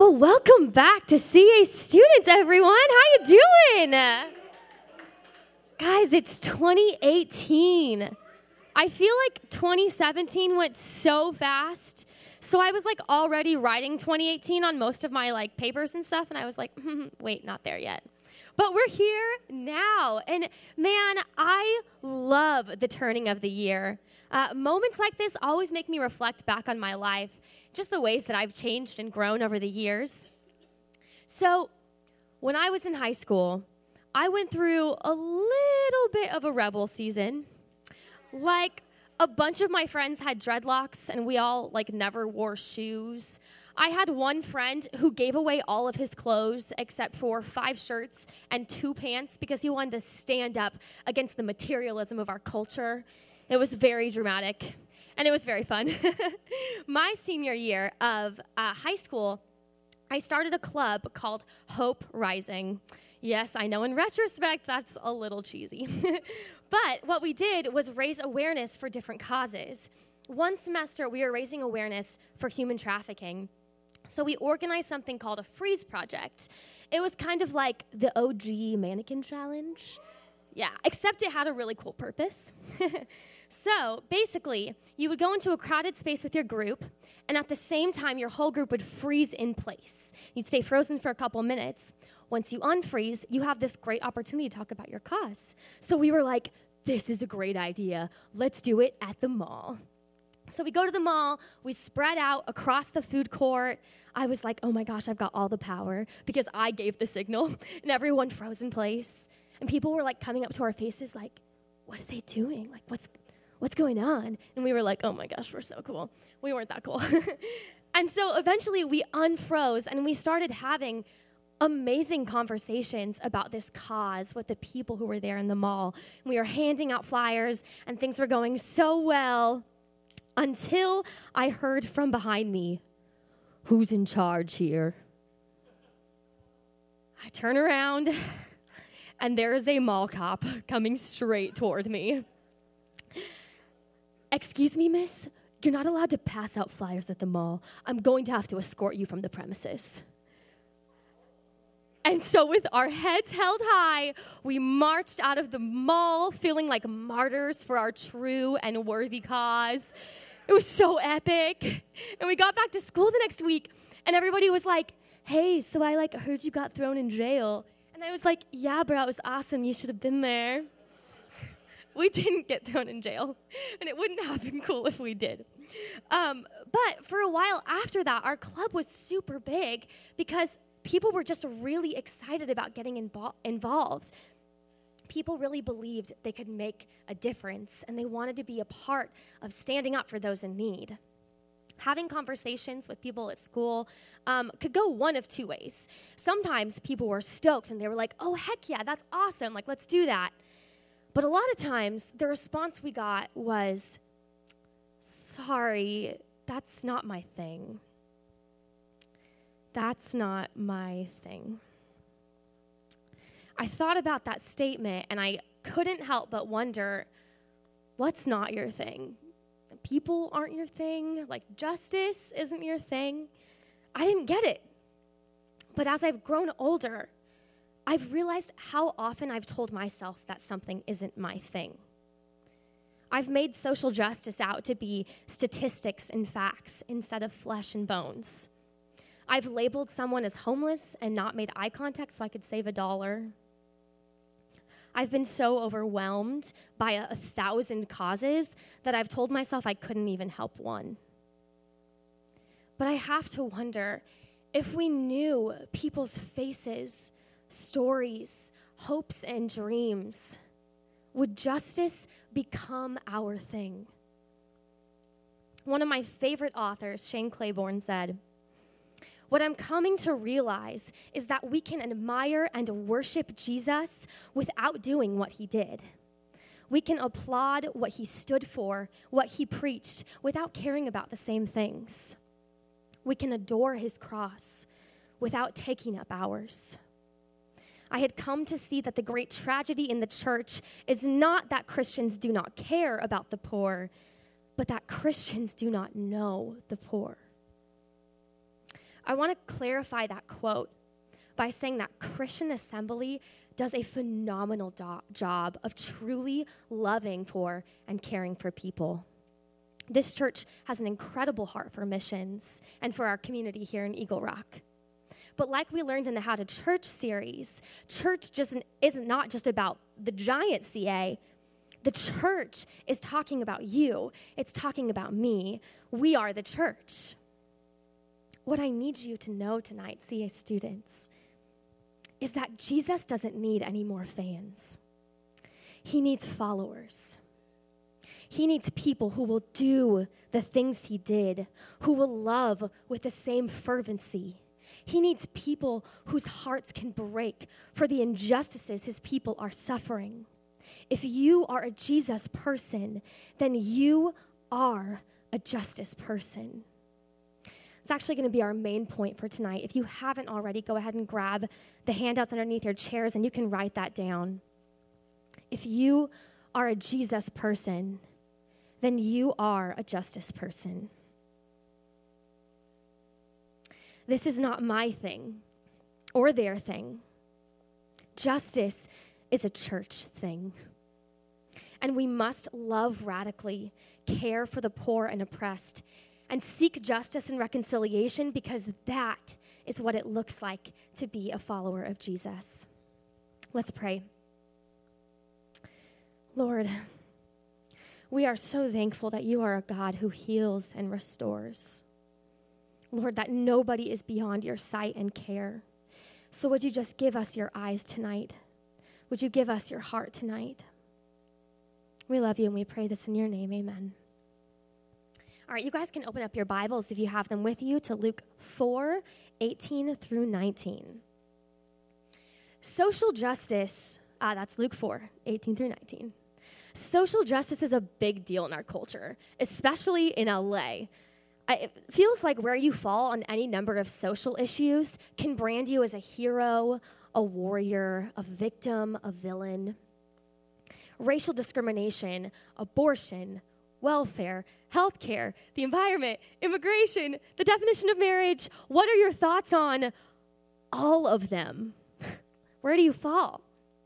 Well, welcome back to CA students, everyone. How you doing? Guys, it's 2018. I feel like 2017 went so fast. So I was already writing 2018 on most of my papers and stuff, and I was like, wait, not there yet. But we're here now, and man, I love the turning of the year. Moments like this always make me reflect back on my life, just the ways that I've changed and grown over the years. So when I was in high school, I went through a little bit of a rebel season. A bunch of my friends had dreadlocks, and we all never wore shoes. I had one friend who gave away all of his clothes except for 5 shirts and 2 pants because he wanted to stand up against the materialism of our culture. It was very dramatic, and it was very fun. My senior year of high school, I started a club called Hope Rising. Yes, I know in retrospect that's a little cheesy. But what we did was raise awareness for different causes. One semester, we were raising awareness for human trafficking. So we organized something called a Freeze Project. It was kind of like the OG mannequin challenge. Yeah, except it had a really cool purpose. So basically, you would go into a crowded space with your group, and at the same time, your whole group would freeze in place. You'd stay frozen for a couple minutes. Once you unfreeze, you have this great opportunity to talk about your cause. So we were like, this is a great idea. Let's do it at the mall. So we go to the mall, we spread out across the food court. I was like, oh my gosh, I've got all the power because I gave the signal, and everyone froze in place. And people were coming up to our faces what are they doing? What's going on? And we were like, oh my gosh, we're so cool. We weren't that cool. And so eventually we unfroze, and we started having amazing conversations about this cause with the people who were there in the mall. We were handing out flyers, and things were going so well until I heard from behind me, who's in charge here? I turn around, and there is a mall cop coming straight toward me. Excuse me, miss, you're not allowed to pass out flyers at the mall. I'm going to have to escort you from the premises. And so with our heads held high, we marched out of the mall feeling like martyrs for our true and worthy cause. It was so epic. And we got back to school the next week, and everybody was like, hey, so I heard you got thrown in jail. And I was like, yeah, bro, it was awesome. You should have been there. We didn't get thrown in jail, and it wouldn't have been cool if we did. But for a while after that, our club was super big because people were just really excited about getting involved. People really believed they could make a difference, and they wanted to be a part of standing up for those in need. Having conversations with people at school could go one of 2 ways. Sometimes people were stoked, and they were like, oh, heck yeah, that's awesome. Let's do that. But a lot of times, the response we got was, sorry, that's not my thing. That's not my thing. I thought about that statement, and I couldn't help but wonder, what's not your thing? People aren't your thing? Justice isn't your thing? I didn't get it. But as I've grown older, I've realized how often I've told myself that something isn't my thing. I've made social justice out to be statistics and facts instead of flesh and bones. I've labeled someone as homeless and not made eye contact so I could save $1. I've been so overwhelmed by 1,000 causes that I've told myself I couldn't even help one. But I have to wonder, if we knew people's faces, stories, hopes, and dreams, would justice become our thing? One of my favorite authors, Shane Claiborne, said, what I'm coming to realize is that we can admire and worship Jesus without doing what he did. We can applaud what he stood for, what he preached, without caring about the same things. We can adore his cross without taking up ours. I had come to see that the great tragedy in the church is not that Christians do not care about the poor, but that Christians do not know the poor. I want to clarify that quote by saying that Christian Assembly does a phenomenal job of truly loving for and caring for people. This church has an incredible heart for missions and for our community here in Eagle Rock. But like we learned in the How to Church series, church isn't not just about the giant CA. The church is talking about you. It's talking about me. We are the church. What I need you to know tonight, CA students, is that Jesus doesn't need any more fans. He needs followers. He needs people who will do the things he did, who will love with the same fervency. He needs people whose hearts can break for the injustices his people are suffering. If you are a Jesus person, then you are a justice person. It's actually going to be our main point for tonight. If you haven't already, go ahead and grab the handouts underneath your chairs and you can write that down. If you are a Jesus person, then you are a justice person. This is not my thing or their thing. Justice is a church thing. And we must love radically, care for the poor and oppressed, and seek justice and reconciliation because that is what it looks like to be a follower of Jesus. Let's pray. Lord, we are so thankful that you are a God who heals and restores. Lord, that nobody is beyond your sight and care. So would you just give us your eyes tonight? Would you give us your heart tonight? We love you and we pray this in your name. Amen. All right, you guys can open up your Bibles if you have them with you to Luke 4:18 through 19. Social justice, that's Luke 4:18 through 19. Social justice is a big deal in our culture, especially in LA. It feels like where you fall on any number of social issues can brand you as a hero, a warrior, a victim, a villain. Racial discrimination, abortion, welfare, healthcare, the environment, immigration, the definition of marriage. What are your thoughts on all of them? Where do you fall?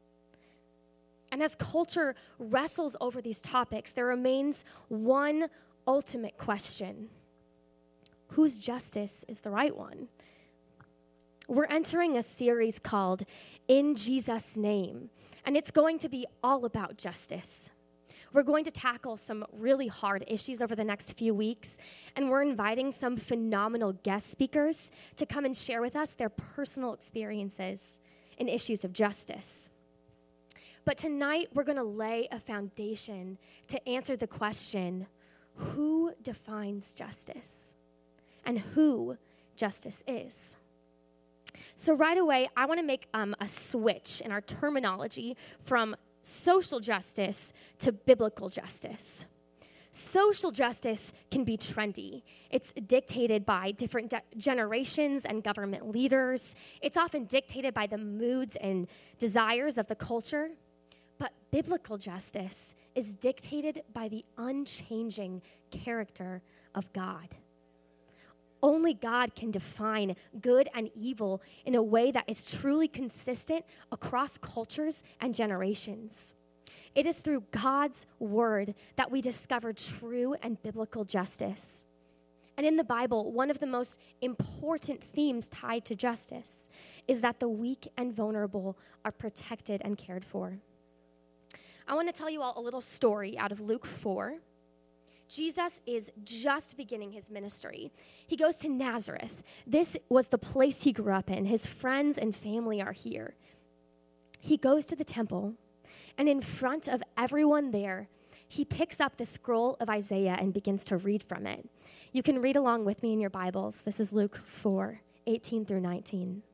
And as culture wrestles over these topics, there remains one ultimate question. Whose justice is the right one? We're entering a series called In Jesus' Name, and it's going to be all about justice. We're going to tackle some really hard issues over the next few weeks, and we're inviting some phenomenal guest speakers to come and share with us their personal experiences in issues of justice. But tonight, we're going to lay a foundation to answer the question, who defines justice? And who justice is. So right away, I want to make a switch in our terminology from social justice to biblical justice. Social justice can be trendy. It's dictated by different generations and government leaders. It's often dictated by the moods and desires of the culture. But biblical justice is dictated by the unchanging character of God. Only God can define good and evil in a way that is truly consistent across cultures and generations. It is through God's word that we discover true and biblical justice. And in the Bible, one of the most important themes tied to justice is that the weak and vulnerable are protected and cared for. I want to tell you all a little story out of Luke 4. Jesus is just beginning his ministry. He goes to Nazareth. This was the place he grew up in. His friends and family are here. He goes to the temple, and in front of everyone there, he picks up the scroll of Isaiah and begins to read from it. You can read along with me in your Bibles. This is Luke 4:18 through 19.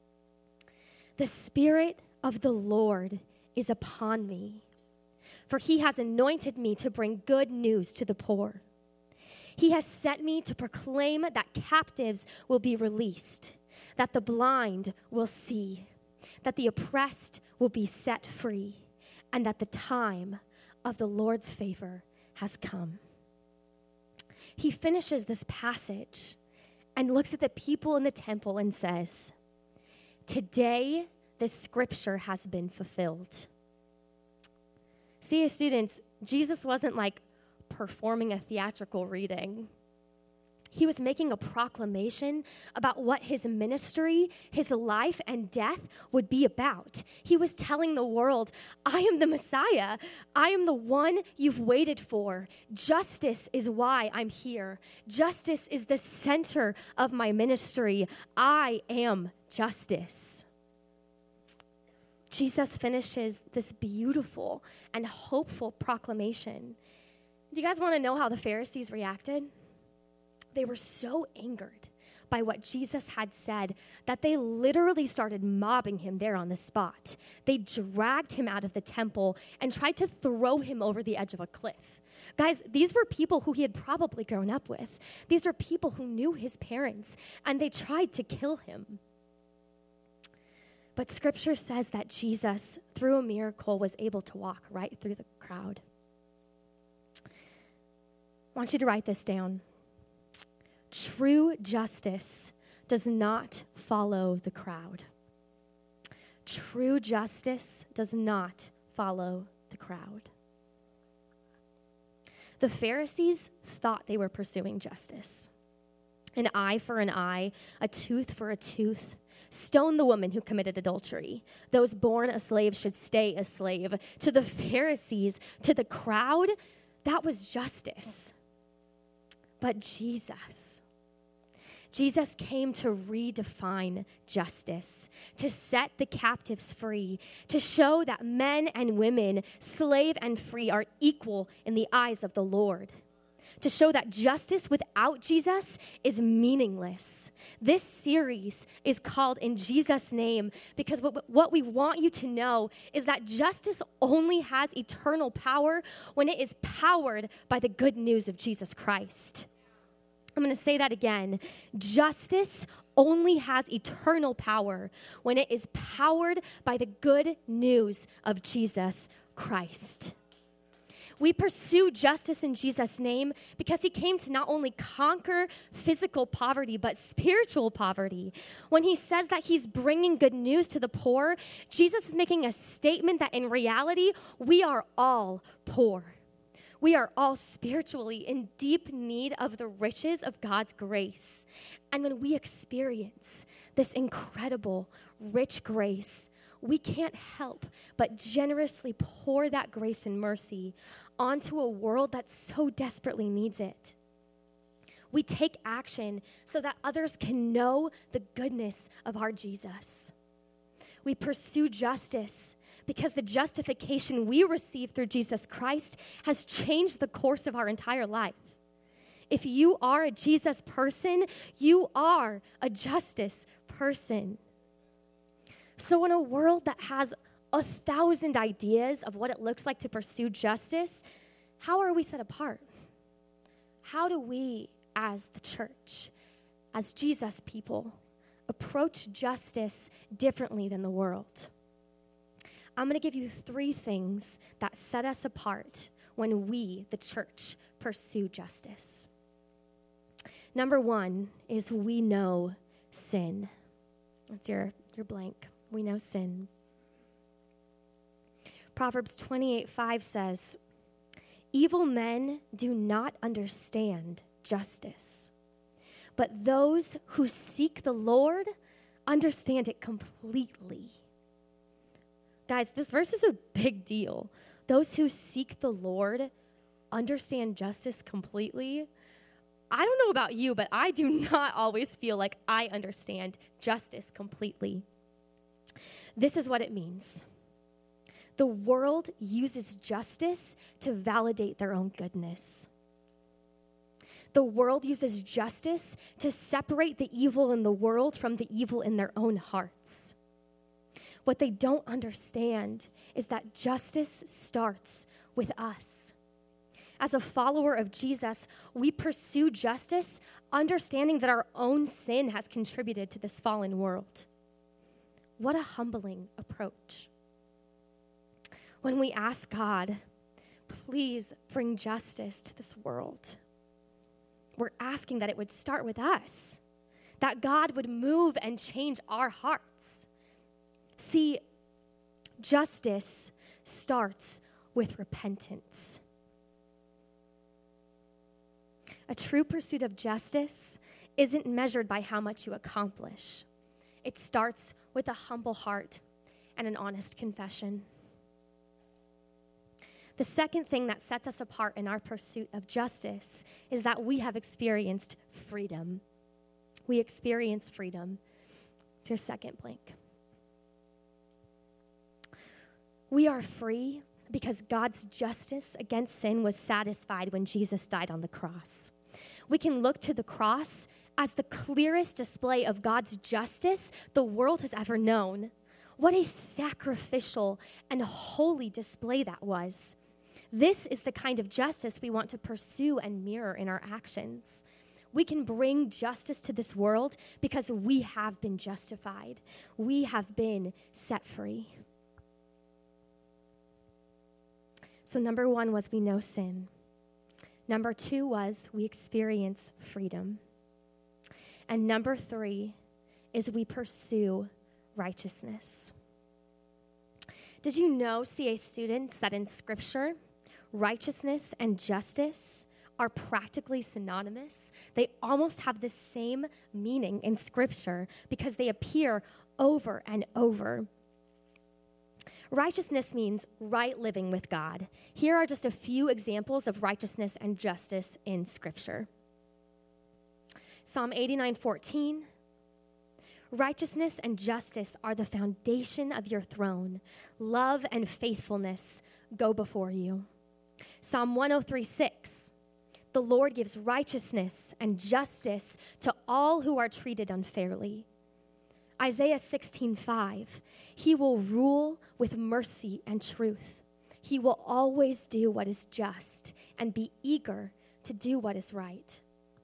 The Spirit of the Lord is upon me, for he has anointed me to bring good news to the poor. He has sent me to proclaim that captives will be released, that the blind will see, that the oppressed will be set free, and that the time of the Lord's favor has come. He finishes this passage, and looks at the people in the temple and says, "Today, this scripture has been fulfilled." See, as students, Jesus wasn't like performing a theatrical reading. He was making a proclamation about what his ministry, his life, and death would be about. He was telling the world, I am the Messiah. I am the one you've waited for. Justice is why I'm here. Justice is the center of my ministry. I am justice. Jesus finishes this beautiful and hopeful proclamation. Do you guys want to know how the Pharisees reacted? They were so angered by what Jesus had said that they literally started mobbing him there on the spot. They dragged him out of the temple and tried to throw him over the edge of a cliff. Guys, these were people who he had probably grown up with. These are people who knew his parents, and they tried to kill him. But scripture says that Jesus, through a miracle, was able to walk right through the crowd. I want you to write this down. True justice does not follow the crowd. True justice does not follow the crowd. The Pharisees thought they were pursuing justice. An eye for an eye, a tooth for a tooth. Stone the woman who committed adultery. Those born a slave should stay a slave. To the Pharisees, to the crowd, that was justice. But Jesus came to redefine justice, to set the captives free, to show that men and women, slave and free, are equal in the eyes of the Lord, to show that justice without Jesus is meaningless. This series is called In Jesus' Name because what we want you to know is that justice only has eternal power when it is powered by the good news of Jesus Christ. I'm going to say that again. Justice only has eternal power when it is powered by the good news of Jesus Christ. We pursue justice in Jesus' name because he came to not only conquer physical poverty, but spiritual poverty. When he says that he's bringing good news to the poor, Jesus is making a statement that in reality, we are all poor. We are all spiritually in deep need of the riches of God's grace. And when we experience this incredible, rich grace, we can't help but generously pour that grace and mercy onto a world that so desperately needs it. We take action so that others can know the goodness of our Jesus. We pursue justice because the justification we receive through Jesus Christ has changed the course of our entire life. If you are a Jesus person, you are a justice person. So in a world that has 1,000 ideas of what it looks like to pursue justice, how are we set apart? How do we, as the church, as Jesus people, approach justice differently than the world? I'm going to give you 3 things that set us apart when we, the church, pursue justice. Number 1 is we know sin. That's your blank. We know sin. Proverbs 28:5 says, "Evil men do not understand justice, but those who seek the Lord understand it completely." Guys, this verse is a big deal. Those who seek the Lord understand justice completely. I don't know about you, but I do not always feel like I understand justice completely. This is what it means. The world uses justice to validate their own goodness. The world uses justice to separate the evil in the world from the evil in their own hearts. What they don't understand is that justice starts with us. As a follower of Jesus, we pursue justice, understanding that our own sin has contributed to this fallen world. What a humbling approach. When we ask God, please bring justice to this world, we're asking that it would start with us. that God would move and change our hearts. See, justice starts with repentance. A true pursuit of justice isn't measured by how much you accomplish. It starts with a humble heart and an honest confession. The second thing that sets us apart in our pursuit of justice is that we have experienced freedom. We experience freedom. It's your second blank. We are free because God's justice against sin was satisfied when Jesus died on the cross. We can look to the cross as the clearest display of God's justice the world has ever known. What a sacrificial and holy display that was. This is the kind of justice we want to pursue and mirror in our actions. We can bring justice to this world because we have been justified. We have been set free. So number 1 was we know sin. Number 2 was we experience freedom. And number 3 is we pursue righteousness. Did you know, CA students, that in Scripture, righteousness and justice are practically synonymous? They almost have the same meaning in Scripture because they appear over and over. Righteousness means right living with God. Here are just a few examples of righteousness and justice in Scripture. Psalm 89:14. Righteousness and justice are the foundation of your throne. Love and faithfulness go before you. Psalm 103:6. The Lord gives righteousness and justice to all who are treated unfairly. Isaiah 16:5. He will rule with mercy and truth. He will always do what is just and be eager to do what is right.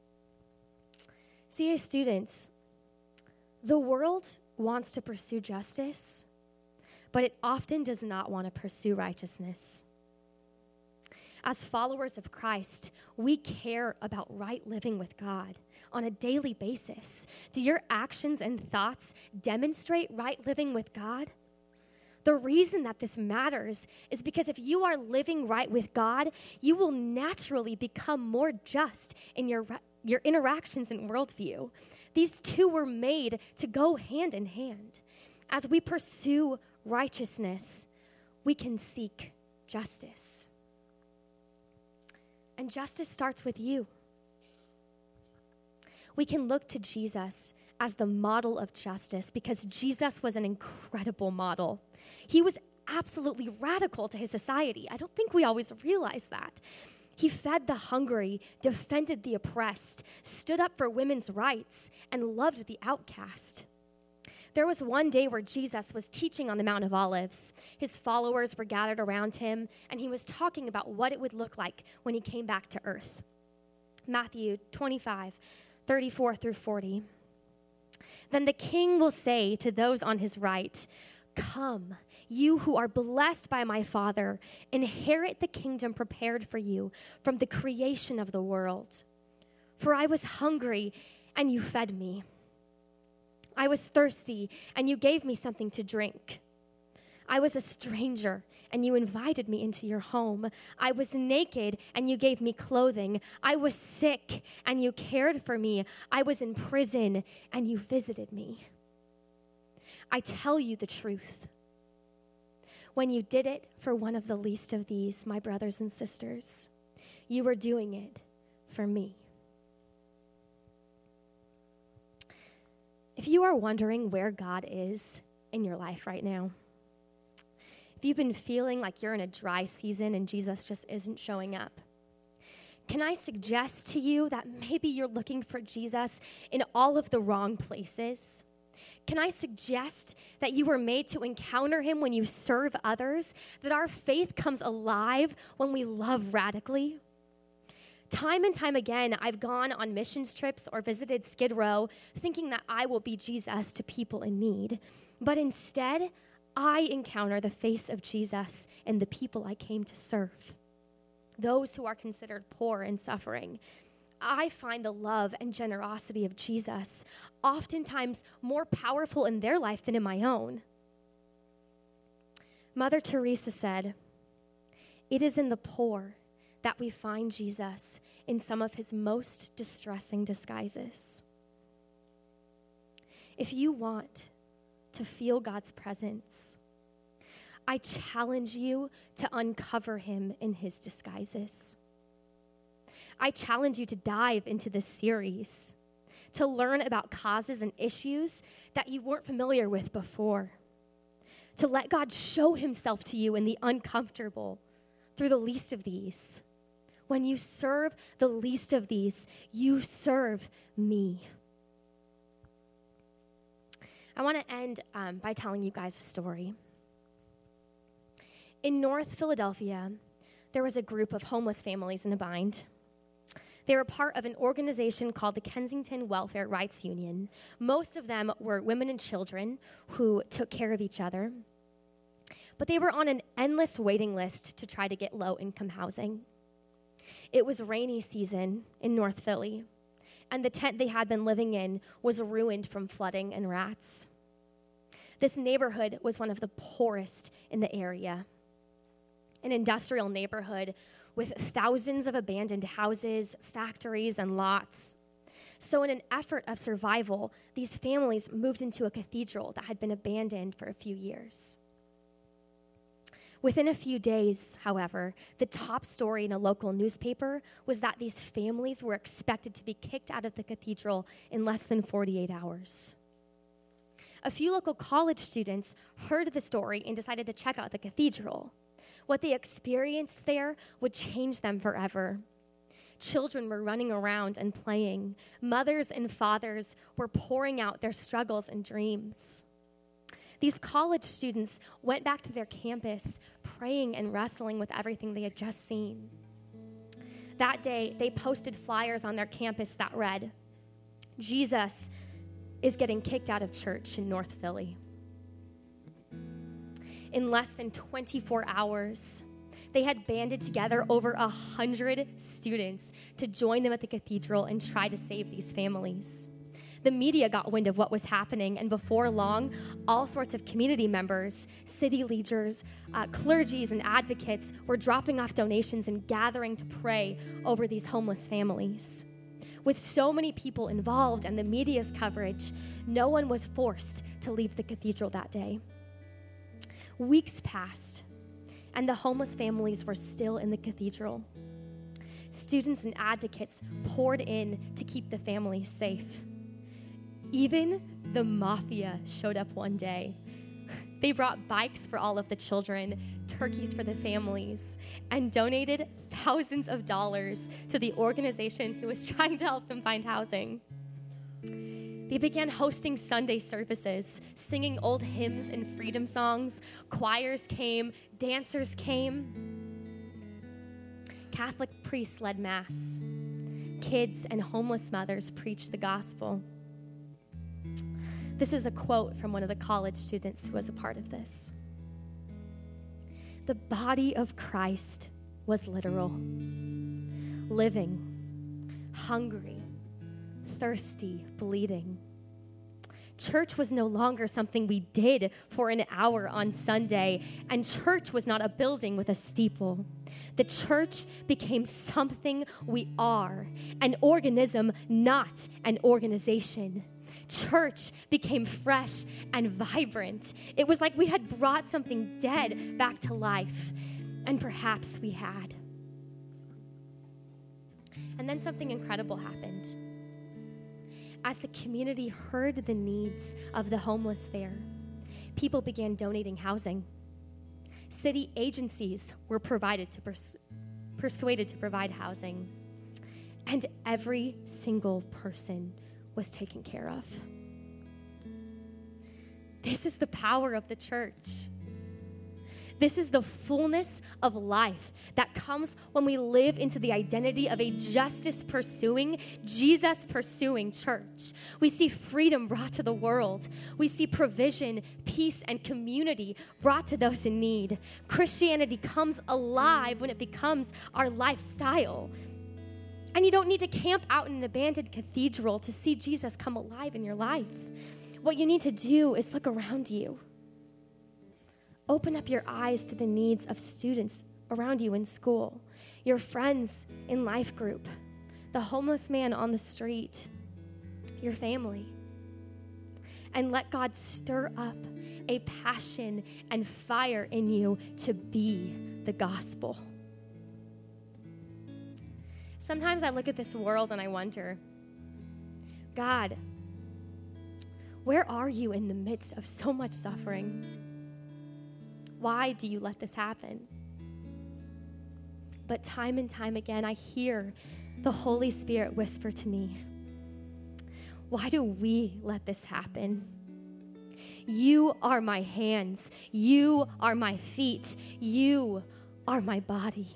CA students, the world wants to pursue justice, but it often does not want to pursue righteousness. As followers of Christ, we care about right living with God on a daily basis. Do your actions and thoughts demonstrate right living with God? The reason that this matters is because if you are living right with God, you will naturally become more just in your interactions and worldview. These two were made to go hand in hand. As we pursue righteousness, we can seek justice. And justice starts with you. We can look to Jesus as the model of justice because Jesus was an incredible model. He was absolutely radical to his society. I don't think we always realize that. He fed the hungry, defended the oppressed, stood up for women's rights, and loved the outcast. There was one day where Jesus was teaching on the Mount of Olives. His followers were gathered around him, and he was talking about what it would look like when he came back to earth. Matthew 25:34 through 40. Then the king will say to those on his right, "Come, you who are blessed by my Father, inherit the kingdom prepared for you from the creation of the world. For I was hungry, and you fed me. I was thirsty, and you gave me something to drink. I was a stranger, and you invited me into your home. I was naked, and you gave me clothing. I was sick, and you cared for me. I was in prison, and you visited me. I tell you the truth. When you did it for one of the least of these, my brothers and sisters, you were doing it for me." If you are wondering where God is in your life right now, if you've been feeling like you're in a dry season and Jesus just isn't showing up, can I suggest to you that maybe you're looking for Jesus in all of the wrong places? Can I suggest that you were made to encounter him when you serve others, that our faith comes alive when we love radically? Time and time again, I've gone on missions trips or visited Skid Row thinking that I will be Jesus to people in need. But instead, I encounter the face of Jesus in the people I came to serve, those who are considered poor and suffering. I find the love and generosity of Jesus oftentimes more powerful in their life than in my own. Mother Teresa said, "It is in the poor that we find Jesus in some of his most distressing disguises." If you want to feel God's presence, I challenge you to uncover him in his disguises. I challenge you to dive into this series, to learn about causes and issues that you weren't familiar with before, to let God show himself to you in the uncomfortable through the least of these. When you serve the least of these, you serve me. I want to end by telling you guys a story. In North Philadelphia, there was a group of homeless families in a bind. They were part of an organization called the Kensington Welfare Rights Union. Most of them were women and children who took care of each other. But they were on an endless waiting list to try to get low-income housing. It was rainy season in North Philly, and the tent they had been living in was ruined from flooding and rats. This neighborhood was one of the poorest in the area, an industrial neighborhood with thousands of abandoned houses, factories, and lots. So in an effort of survival, these families moved into a cathedral that had been abandoned for a few years. Within a few days, however, the top story in a local newspaper was that these families were expected to be kicked out of the cathedral in less than 48 hours. A few local college students heard the story and decided to check out the cathedral. What they experienced there would change them forever. Children were running around and playing. Mothers and fathers were pouring out their struggles and dreams. These college students went back to their campus, praying and wrestling with everything they had just seen. That day, they posted flyers on their campus that read, "Jesus is getting kicked out of church in North Philly." In less than 24 hours, they had banded together over 100 students to join them at the cathedral and try to save these families. The media got wind of what was happening, and before long, all sorts of community members, city leaders, clergies, and advocates were dropping off donations and gathering to pray over these homeless families. With so many people involved and the media's coverage, no one was forced to leave the cathedral that day. Weeks passed, and the homeless families were still in the cathedral. Students and advocates poured in to keep the families safe. Even the mafia showed up one day. They brought bikes for all of the children, turkeys for the families, and donated thousands of dollars to the organization who was trying to help them find housing. They began hosting Sunday services, singing old hymns and freedom songs. Choirs came, dancers came. Catholic priests led Mass. Kids and homeless mothers preached the gospel. This is a quote from one of the college students who was a part of this. "The body of Christ was literal, living, hungry, thirsty, bleeding. Church was no longer something we did for an hour on Sunday, and church was not a building with a steeple. The church became something we are, an organism, not an organization. Church became fresh and vibrant. It was like we had brought something dead back to life, and perhaps we had." And then something incredible happened. As the community heard the needs of the homeless there, people began donating housing. City agencies were persuaded to provide housing, and every single person was taken care of. This is the power of the church. This is the fullness of life that comes when we live into the identity of a justice-pursuing, Jesus-pursuing church. We see freedom brought to the world. We see provision, peace, and community brought to those in need. Christianity comes alive when it becomes our lifestyle. And you don't need to camp out in an abandoned cathedral to see Jesus come alive in your life. What you need to do is look around you. Open up your eyes to the needs of students around you in school, your friends in life group, the homeless man on the street, your family. And let God stir up a passion and fire in you to be the gospel. Sometimes I look at this world and I wonder, God, where are you in the midst of so much suffering? Why do you let this happen? But time and time again, I hear the Holy Spirit whisper to me, why do we let this happen? You are my hands. You are my feet. You are my body.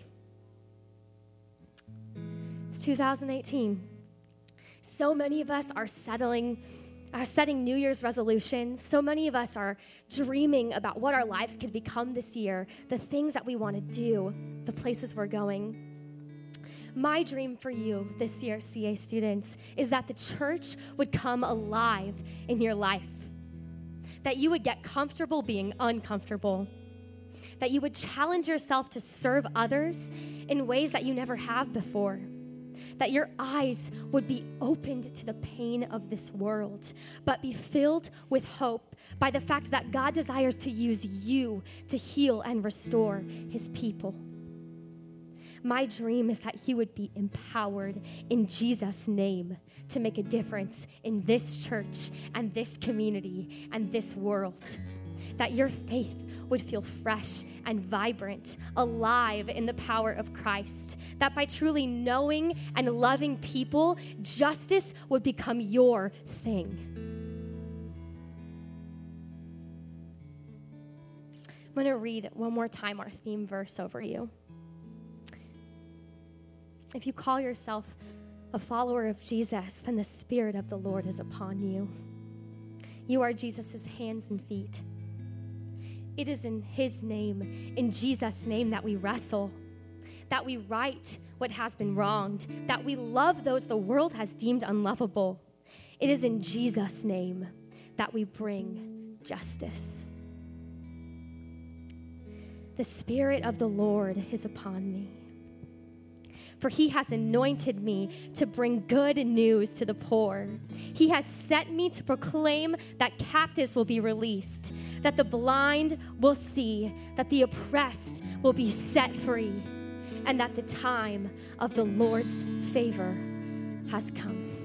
It's 2018. So many of us are setting New Year's resolutions. So many of us are dreaming about what our lives could become this year, the things that we want to do, the places we're going. My dream for you this year, CA students, is that the church would come alive in your life, that you would get comfortable being uncomfortable, that you would challenge yourself to serve others in ways that you never have before, that your eyes would be opened to the pain of this world, but be filled with hope by the fact that God desires to use you to heal and restore his people. My dream is that you would be empowered in Jesus' name to make a difference in this church and this community and this world, that your faith would feel fresh and vibrant, alive in the power of Christ, that by truly knowing and loving people, justice would become your thing. I'm going to read one more time our theme verse over you. If you call yourself a follower of Jesus, then the Spirit of the Lord is upon you. You are Jesus' hands and feet. It is in his name, in Jesus' name, that we wrestle, that we right what has been wronged, that we love those the world has deemed unlovable. It is in Jesus' name that we bring justice. The Spirit of the Lord is upon me, for he has anointed me to bring good news to the poor. He has sent me to proclaim that captives will be released, that the blind will see, that the oppressed will be set free, and that the time of the Lord's favor has come.